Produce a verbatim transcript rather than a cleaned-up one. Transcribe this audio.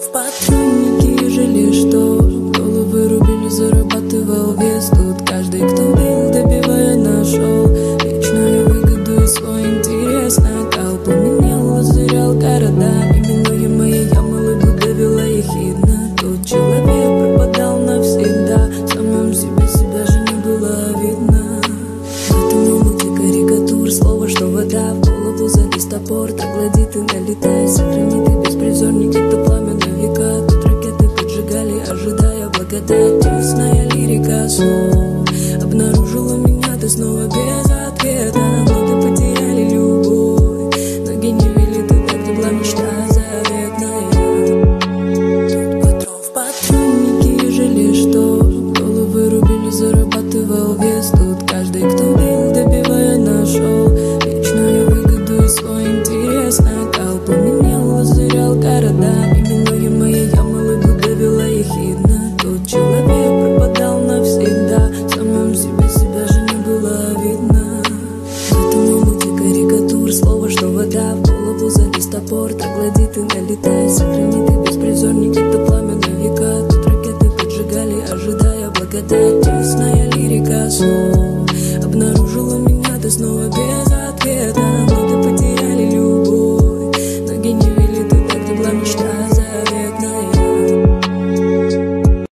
в патроннике жалею, что головы рубили, зарабатывал вес. Тут каждый, кто бил, добивая, нашел вечную выгоду и свой интерес. Накал поменял, озырял города, именуемые я малыгу довела ехидно. Тут человек пропадал навсегда, в самом себе себя же не было видно. В этом омуте карикатур, слово, что вода в голову залез топор. Троглодит и налетай, сохранит и беспризорник, это пламя на века. Тут ракеты поджигали, ожидая благодать. Тесная лирика слов обнаружила меня, ты снова без ответа. Много потеряли любовь, ноги не вели туда, где была мечта заветная. Тут патрон в патроннике, жалею, что головы рубили, зарабатывал вес. Тут каждый, кто бил, добивая, нашел вечную выгоду и свой интерес. Накал поменял, озырял города, именуемые я малыгу довела ехидно. Тут человек пропадал навсегда, в самом себе себя же не было видно. В этом омуте карикатур, слово, что вода в голову залез топор. Троглодит и налетай, сохранит и беспризорник, это пламя на века. Тут ракеты поджигали, ожидая благодать. Тесная лирика слов